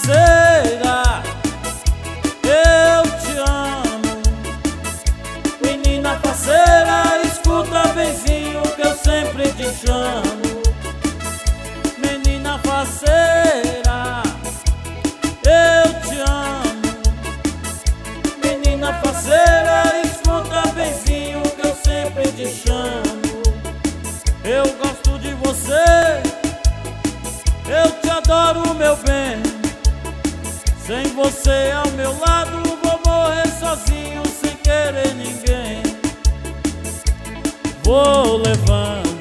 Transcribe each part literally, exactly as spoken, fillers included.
faceira, eu te amo. Menina faceira, escuta benzinho que eu sempre te chamo. Menina faceira, eu te amo. Menina faceira, escuta benzinho que eu sempre te chamo. Eu gosto de você, eu te adoro, meu bem. Sem você ao meu lado vou morrer sozinho, sem querer ninguém. Vou levando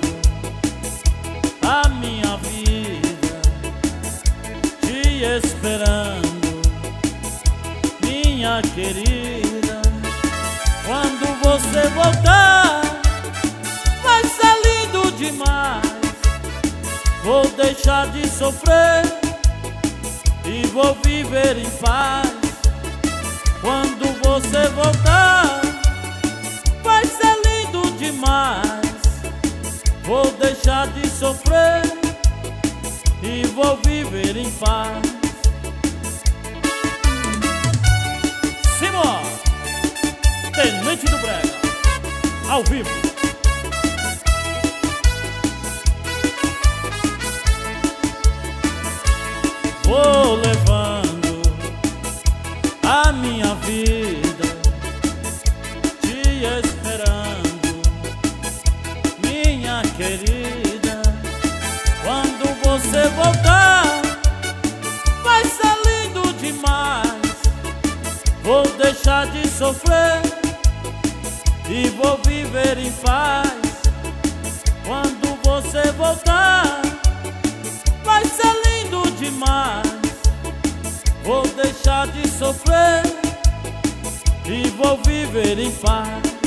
a minha vida, te esperando, minha querida. Quando você voltar, vai ser lindo demais. Vou deixar de sofrer e vou viver em paz. Quando você voltar, vai ser lindo demais. Vou deixar de sofrer e vou viver em paz. Simão, Tenente do Brega, ao vivo. Vou levando a minha vida, te esperando, minha querida. Quando você voltar, vai ser lindo demais. Vou deixar de sofrer e vou viver em paz. Quando você voltar, vai ser lindo demais. Vou deixar de sofrer e vou viver em paz.